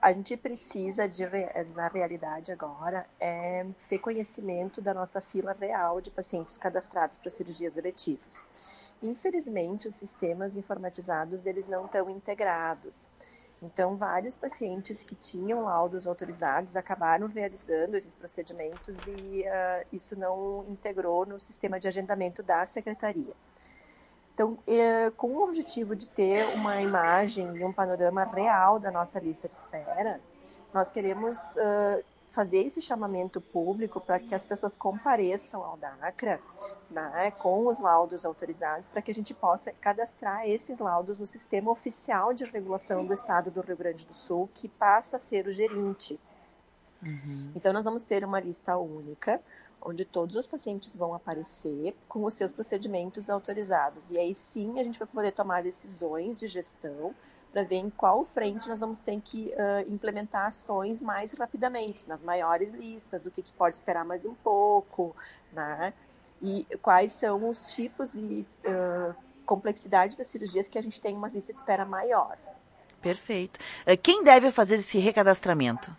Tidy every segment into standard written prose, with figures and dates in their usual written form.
A gente precisa, na realidade agora, ter conhecimento da nossa fila real de pacientes cadastrados para cirurgias eletivas. Infelizmente, os sistemas informatizados, eles não estão integrados. Então, vários pacientes que tinham laudos autorizados acabaram realizando esses procedimentos e isso não integrou no sistema de agendamento da secretaria. Então, com o objetivo de ter uma imagem e um panorama real da nossa lista de espera, nós queremos fazer esse chamamento público para que as pessoas compareçam ao DACRA, né, com os laudos autorizados, para que a gente possa cadastrar esses laudos no sistema oficial de regulação do Estado do Rio Grande do Sul, que passa a ser o gerente. Então, nós vamos ter uma lista única, onde todos os pacientes vão aparecer com os seus procedimentos autorizados. E aí sim a gente vai poder tomar decisões de gestão para ver em qual frente nós vamos ter que implementar ações mais rapidamente, nas maiores listas, o que pode esperar mais um pouco, né? E quais são os tipos e complexidade das cirurgias que a gente tem uma lista de espera maior. Perfeito. Quem deve fazer esse recadastramento?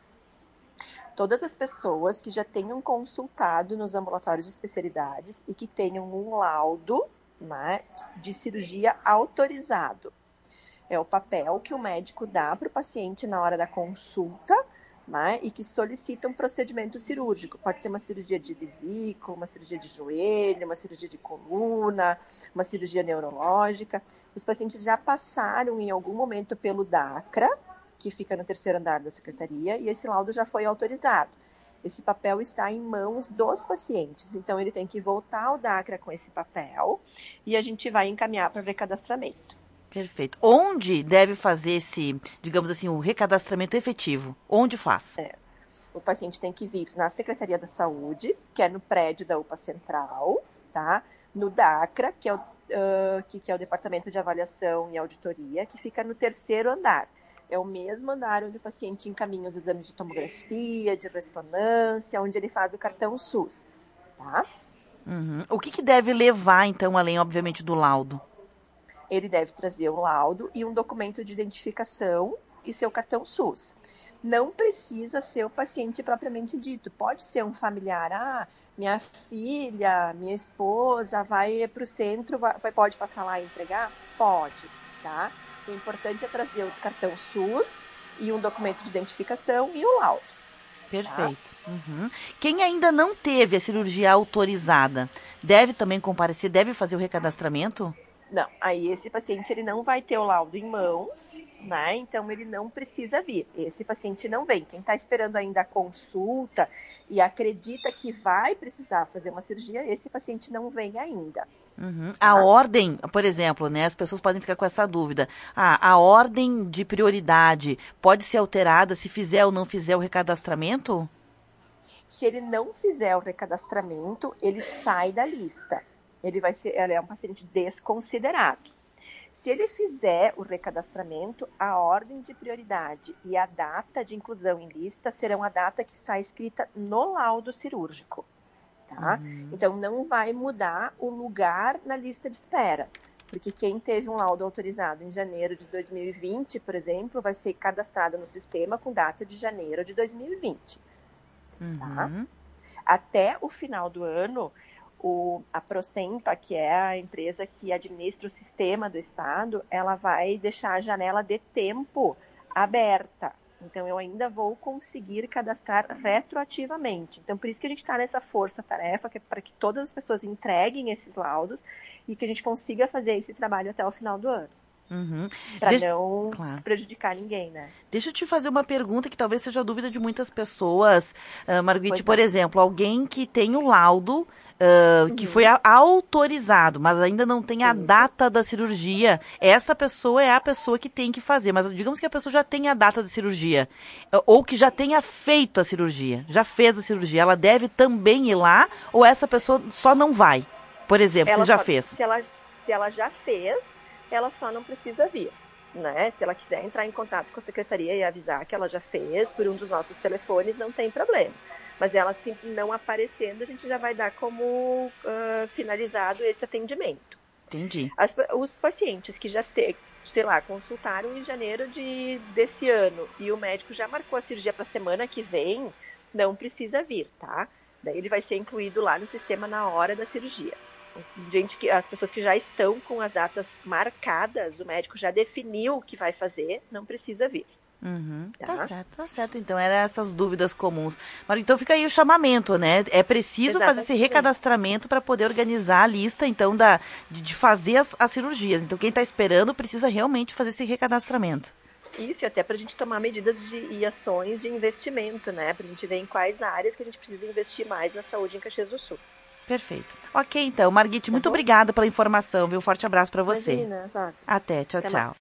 Todas as pessoas que já tenham consultado nos ambulatórios de especialidades e que tenham um laudo, né, de cirurgia autorizado. É o papel que o médico dá para o paciente na hora da consulta, né, e que solicita um procedimento cirúrgico. Pode ser uma cirurgia de vesícula, uma cirurgia de joelho, uma cirurgia de coluna, uma cirurgia neurológica. Os pacientes já passaram em algum momento pelo DACRA, que fica no 3º andar da secretaria, e esse laudo já foi autorizado. Esse papel está em mãos dos pacientes, então ele tem que voltar ao DACRA com esse papel e a gente vai encaminhar para recadastramento. Perfeito. Onde deve fazer esse, digamos assim, o recadastramento efetivo? Onde faz? O paciente tem que vir na Secretaria da Saúde, que é no prédio da UPA Central, tá? No DACRA, que é o Departamento de Avaliação e Auditoria, que fica no 3º andar. É o mesmo andar onde o paciente encaminha os exames de tomografia, de ressonância, onde ele faz o cartão SUS, tá? O que deve levar, então, além, obviamente, do laudo? Ele deve trazer um laudo e um documento de identificação e seu cartão SUS. Não precisa ser o paciente propriamente dito, pode ser um familiar. Minha filha, minha esposa vai para o centro, pode passar lá e entregar? Pode, tá? O importante é trazer o cartão SUS e um documento de identificação e o laudo. Perfeito. Tá? Quem ainda não teve a cirurgia autorizada, deve também comparecer, deve fazer o recadastramento? Não, aí esse paciente ele não vai ter o laudo em mãos, né? Então ele não precisa vir. Esse paciente não vem. Quem está esperando ainda a consulta e acredita que vai precisar fazer uma cirurgia, esse paciente não vem ainda. A ordem, por exemplo, né, as pessoas podem ficar com essa dúvida. A ordem de prioridade pode ser alterada se fizer ou não fizer o recadastramento? Se ele não fizer o recadastramento, ele sai da lista. Ele é um paciente desconsiderado. Se ele fizer o recadastramento, a ordem de prioridade e a data de inclusão em lista serão a data que está escrita no laudo cirúrgico. Tá? Então, não vai mudar o lugar na lista de espera, porque quem teve um laudo autorizado em janeiro de 2020, por exemplo, vai ser cadastrado no sistema com data de janeiro de 2020. Tá? Até o final do ano, a Procempa, que é a empresa que administra o sistema do Estado, ela vai deixar a janela de tempo aberta. Então, eu ainda vou conseguir cadastrar retroativamente. Então, por isso que a gente está nessa força-tarefa, que é para que todas as pessoas entreguem esses laudos e que a gente consiga fazer esse trabalho até o final do ano. Para não prejudicar ninguém, né? Deixa eu te fazer uma pergunta que talvez seja a dúvida de muitas pessoas, Marguerite. Por exemplo, alguém que tem o laudo que foi autorizado, mas ainda não tem a data da cirurgia. Essa pessoa é a pessoa que tem que fazer, mas digamos que a pessoa já tenha a data da cirurgia, ou que já tenha feito a cirurgia, já fez a cirurgia, ela deve também ir lá, ou essa pessoa só não vai? Por exemplo, se já fez. Se ela já fez, ela só não precisa vir, né? Se ela quiser entrar em contato com a secretaria e avisar que ela já fez por um dos nossos telefones, não tem problema. Mas ela não aparecendo, a gente já vai dar como finalizado esse atendimento. Entendi. Os pacientes que já sei lá, consultaram em janeiro desse ano e o médico já marcou a cirurgia para a semana que vem, não precisa vir, tá? Daí ele vai ser incluído lá no sistema na hora da cirurgia. As pessoas que já estão com as datas marcadas, o médico já definiu o que vai fazer, não precisa vir. Uhum, tá certo. Então, eram essas dúvidas comuns. Mas então fica aí o chamamento, né? É preciso fazer esse recadastramento para poder organizar a lista, então, de fazer as cirurgias. Então, quem está esperando precisa realmente fazer esse recadastramento. Isso, e até para a gente tomar medidas e ações de investimento, né? Para a gente ver em quais áreas que a gente precisa investir mais na saúde em Caxias do Sul. Perfeito. Ok, então, Marguite, muito obrigada pela informação, viu? Forte abraço para você. Imagina, Até, tchau.